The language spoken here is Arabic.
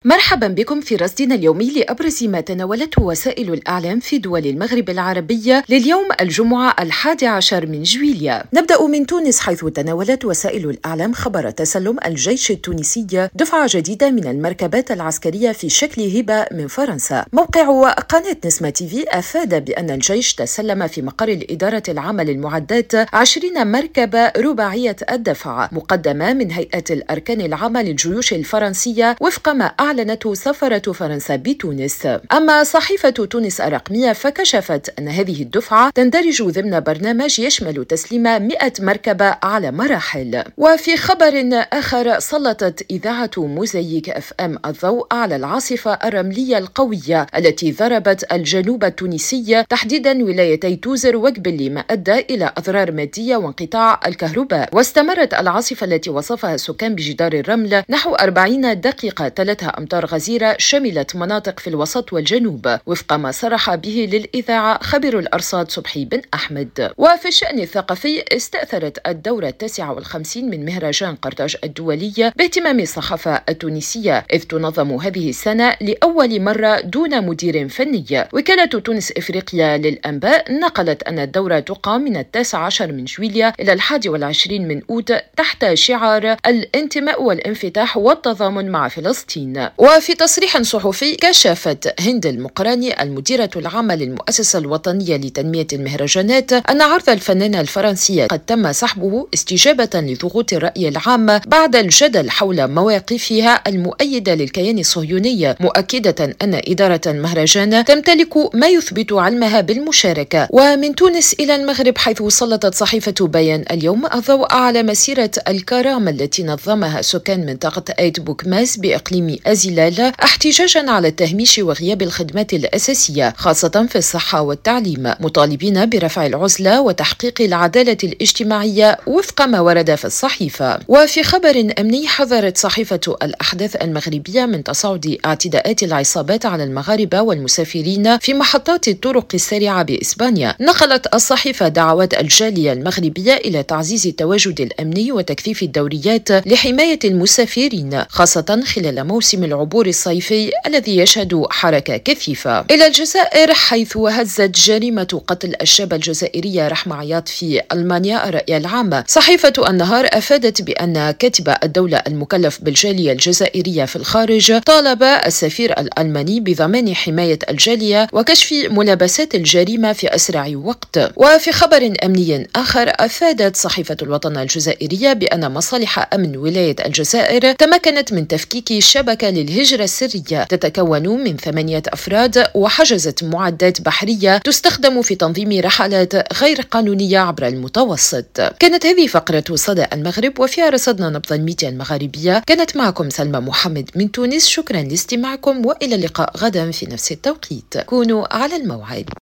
مرحبا بكم في رصدنا اليومي لأبرز ما تناولته وسائل الإعلام في دول المغرب العربية لليوم الجمعة 11 من جويلية. نبدأ من تونس، حيث تناولت وسائل الإعلام خبر تسلم الجيش التونسي دفعة جديدة من المركبات العسكرية في شكل هبة من فرنسا. موقع قناة نسمة تيفي أفاد بأن الجيش تسلم في مقر الإدارة العامة للمعدات 20 مركبة رباعية الدفع مقدمة من هيئة الأركان العامة للجيوش الفرنسية وفق ما أعلنته سفارة فرنسا بتونس. أما صحيفة تونس الرقمية فكشفت أن هذه الدفعة تندرج ضمن برنامج يشمل تسليم 100 مركبة على مراحل. وفي خبر آخر، سلطت إذاعة موزايك FM الضوء على العاصفة الرملية القوية التي ضربت الجنوب التونسي، تحديدا ولايتي توزر وقبلي، ما أدى إلى أضرار مادية وانقطاع الكهرباء. واستمرت العاصفة التي وصفها السكان بجدار الرمل نحو 40 دقيقة تلتها أمطار غزيرة شملت مناطق في الوسط والجنوب، وفق ما صرح به للإذاعة خبير الأرصاد صبحي بن أحمد. وفي الشأن الثقافي، استأثرت الدورة 59 من مهرجان قرطاج الدولي باهتمام الصحافة التونسية، إذ تنظم هذه السنة لأول مرة دون مدير فني. وكالة تونس إفريقيا للأنباء نقلت أن الدورة تقام من 19 من جويلية إلى 21 من أوت تحت شعار الانتماء والانفتاح والتضامن مع فلسطين. وفي تصريح صحفي، كشفت هند المقراني المديرة العامة للمؤسسة الوطنية لتنمية المهرجانات أن عرض الفنانة الفرنسية قد تم سحبه استجابة لضغوط الرأي العام بعد الجدل حول مواقفها المؤيدة للكيان الصهيوني، مؤكدة أن إدارة المهرجان تمتلك ما يثبت علمها بالمشاركة. ومن تونس إلى المغرب، حيث سلطت صحيفة بيان اليوم الضوء على مسيرة الكرامة التي نظمها سكان منطقة آيت بوكماس بإقليم أزلال احتجاجا على التهميش وغياب الخدمات الأساسية، خاصة في الصحة والتعليم، مطالبين برفع العزلة وتحقيق العدالة الاجتماعية وفق ما ورد في الصحيفة. وفي خبر أمني، حذرت صحيفة الأحداث المغربية من تصاعد اعتداءات العصابات على المغاربة والمسافرين في محطات الطرق السريعة بإسبانيا. نقلت الصحيفة دعوات الجالية المغربية إلى تعزيز التواجد الأمني وتكثيف الدوريات لحماية المسافرين، خاصة خلال موسم العبور الصيفي الذي يشهد حركة كثيفة. إلى الجزائر، حيث هزت جريمة قتل الشابة الجزائرية رحمة عياط في ألمانيا الرأي العام. صحيفة النهار أفادت بأن كاتب الدولة المكلف بالجالية الجزائرية في الخارج طالب السفير الألماني بضمان حماية الجالية وكشف ملابسات الجريمة في أسرع وقت. وفي خبر أمني آخر، أفادت صحيفة الوطن الجزائرية بأن مصالح أمن ولاية الجزائر تمكنت من تفكيك شبكة للهجرة السرية تتكون من 8 أفراد، وحجزت معدات بحرية تستخدم في تنظيم رحلات غير قانونية عبر المتوسط. كانت هذه فقرة صدى المغرب، وفيها رصدنا نبض الميديا المغاربية. كانت معكم سلمى محمد من تونس، شكرا لاستماعكم، وإلى اللقاء غدا في نفس التوقيت. كونوا على الموعد.